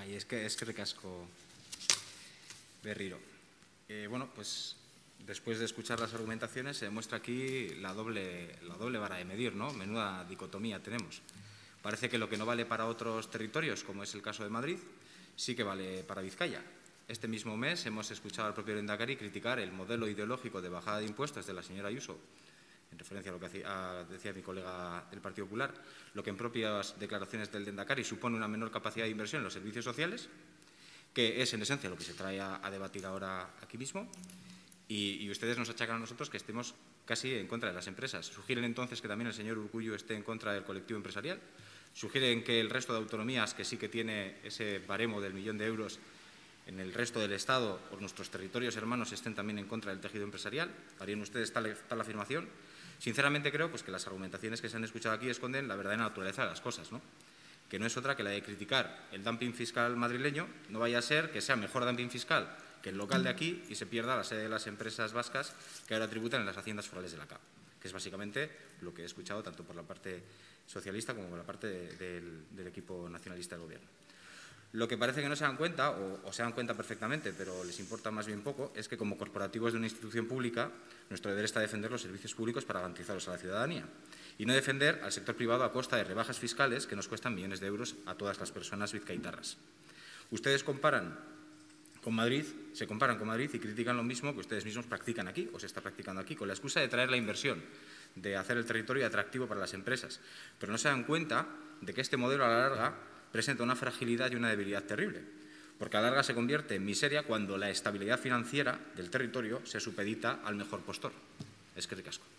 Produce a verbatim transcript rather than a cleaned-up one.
Bai, eskerrik asko Berriro. Eh, bueno, pues después de escuchar las argumentaciones se demuestra aquí la doble, la doble vara de medir, ¿no? Menuda dicotomía tenemos. Parece que lo que no vale para otros territorios, como es el caso de Madrid, sí que vale para Vizcaya. Este mismo mes hemos escuchado al propio Lehendakari criticar el modelo ideológico de bajada de impuestos de la señora Ayuso, en referencia a lo que hacía, decía mi colega del Partido Popular, lo que en propias declaraciones del Lehendakari supone una menor capacidad de inversión en los servicios sociales, que es en esencia lo que se trae a, a debatir ahora aquí mismo, y, y ustedes nos achacan a nosotros que estemos casi en contra de las empresas. ¿Sugieren entonces que también el señor Urkullu esté en contra del colectivo empresarial? ¿Sugieren que el resto de autonomías, que sí que tiene ese baremo del millón de euros, en el resto del Estado o nuestros territorios hermanos estén también en contra del tejido empresarial? ¿Harían ustedes tal, tal afirmación? Sinceramente creo pues, que las argumentaciones que se han escuchado aquí esconden la verdadera naturaleza de las cosas, ¿no? Que no es otra que la de criticar el dumping fiscal madrileño. No vaya a ser que sea mejor dumping fiscal que el local de aquí y se pierda la sede de las empresas vascas que ahora tributan en las haciendas forales de la C A P, que es básicamente lo que he escuchado tanto por la parte socialista como por la parte de, de, del, del equipo nacionalista del Gobierno. Lo que parece que no se dan cuenta, o, o se dan cuenta perfectamente, pero les importa más bien poco, es que como corporativos de una institución pública, nuestro deber está defender los servicios públicos para garantizarlos a la ciudadanía y no defender al sector privado a costa de rebajas fiscales que nos cuestan millones de euros a todas las personas vizcaitarras. Ustedes comparan con Madrid, se comparan con Madrid y critican lo mismo que ustedes mismos practican aquí, o se está practicando aquí, con la excusa de traer la inversión, de hacer el territorio atractivo para las empresas. Pero no se dan cuenta de que este modelo a la larga presenta una fragilidad y una debilidad terrible, porque a la larga se convierte en miseria cuando la estabilidad financiera del territorio se supedita al mejor postor. Eskerrik asko.